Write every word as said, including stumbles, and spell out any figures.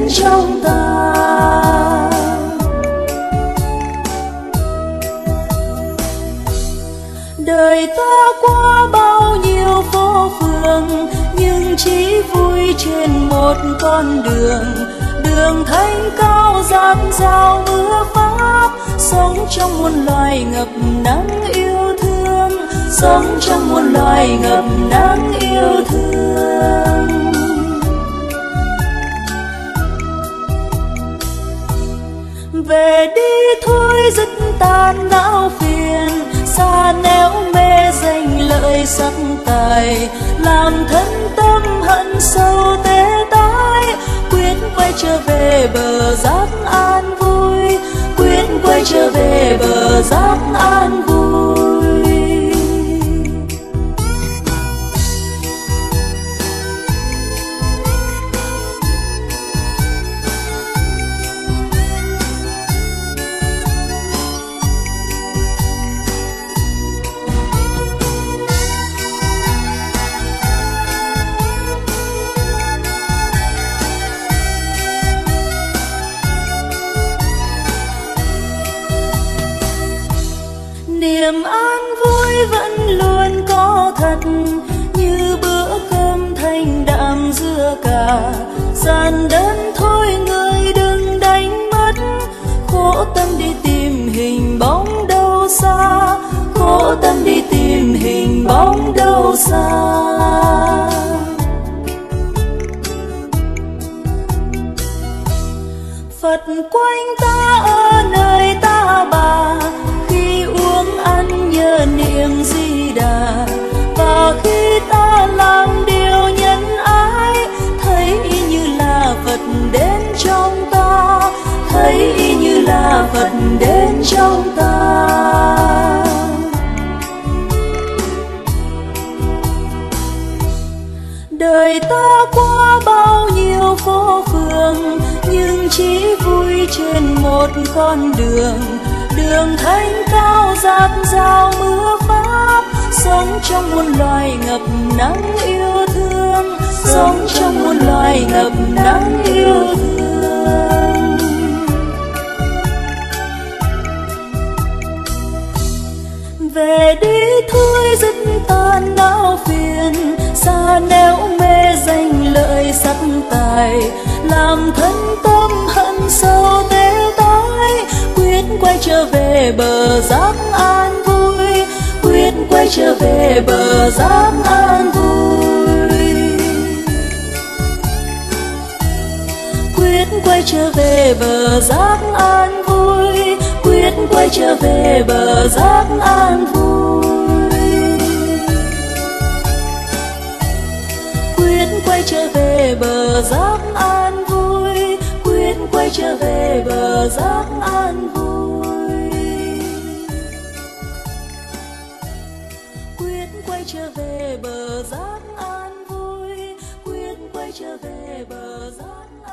trong ta. Đời ta qua bao nhiêu phố phường, nhưng chỉ vui trên một con đường. Đường thanh cao dạt dào mưa pháp, sống trong muôn loài ngập nắng yêu thương, sống trong muôn loài ngập nắng yêu thương. Về đi thôi dứt tan não phiền, xa nẻo mê danh lợi sắc tài, làm thân tâm hận sâu tê tái. Quyết quay trở về bờ giác an vui, quyết quay trở về bờ giác an vui. Niềm an vui vẫn luôn có thật, như bữa cơm thanh đạm dưa cà. Giản đơn thôi người đừng đánh mất, khổ tâm đi tìm hình bóng đâu xa, khổ tâm đi tìm hình bóng đâu xa. Phật quanh ta ở nơi ta bà, ăn nhớ niệm Di Đà. Và khi ta làm điều nhân ái, thấy y như là Phật đến trong ta, thấy y như là Phật đến trong ta. Đời ta qua bao nhiêu phố phường, nhưng chỉ vui trên một con đường. Đường thanh cao dạt dào mưa pháp, sống trong muôn loài ngập nắng yêu thương, sống trong muôn loài ngập nắng yêu thương. Về đi thôi dứt tan não phiền, xa nẻo mê danh lợi sắc tài, làm thân tâm hận sâu tê tái. Quyết quay trở về bờ giác an vui, quyết quay trở về bờ giác an vui. Quyết quay trở về bờ giác an vui, quyết quay trở về bờ giác an vui. Quyết quay trở về bờ giác an vui, quyết quay trở về bờ giác an vui. Quyết quay trở về bờ giác an vui, quyết quay trở về bờ giác an vui.